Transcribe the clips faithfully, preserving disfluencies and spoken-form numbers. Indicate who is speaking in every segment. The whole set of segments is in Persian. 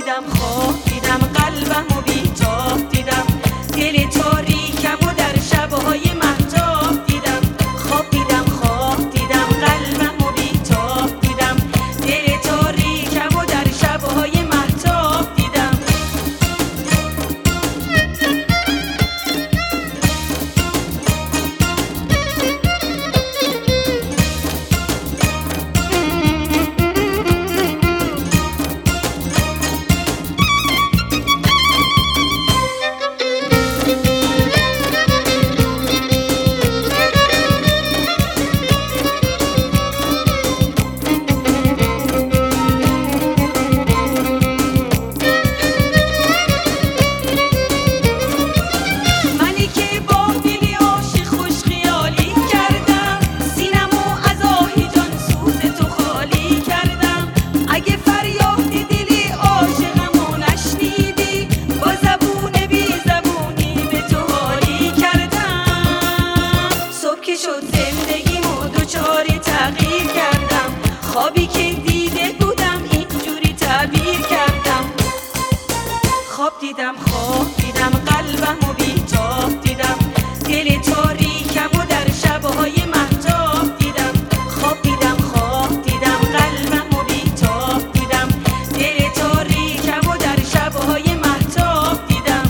Speaker 1: دیدم، خواب دیدم، قلبم و بیتاب دیدم، دل تاریکم و در شبهای مهتاب دیدم. خواب دیدم، خواب دیدم، قلبم و بیتاب دیدم، دل تاریکم و در شبهای مهتاب دیدم. خوابی که دیده بودم اینجوری تعبیر کردم. خواب دیدم، خواب دیدم، قلبم و بیتاب دیدم، دل تاریکم و در شبهای مهتاب دیدم. خواب دیدم، خواب دیدم، قلبم و بیتاب دیدم، دل تاریکم و در شبهای مهتاب دیدم.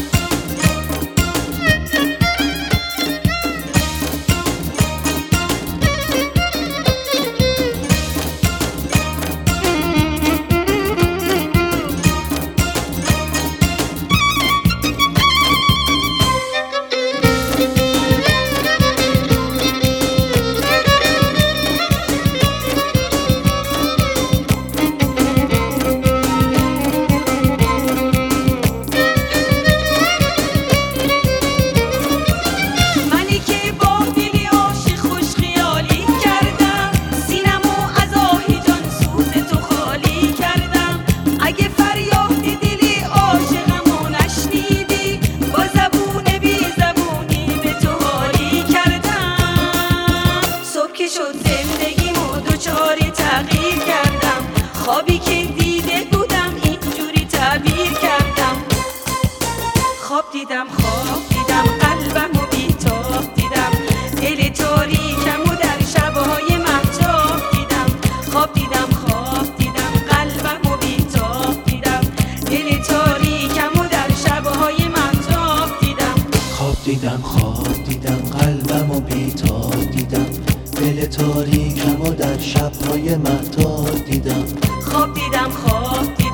Speaker 1: خوابی که دیده بودم اینجوری تعبیر کردم. خواب دیدم، خواب دیدم، قلبم و بیتاب دیدم، دل تاریکم و در شبهای مهتاب دیدم. خواب دیدم، خواب دیدم، قلبم و بیتاب دیدم، دل تاریکم و در شبهای مهتاب دیدم.
Speaker 2: خواب دیدم، خواب دیدم، قلبم و بیتاب دیدم، دل تاریکم و در شبهای مهتاب دیدم.
Speaker 1: خواب دیدم، خواب دیدم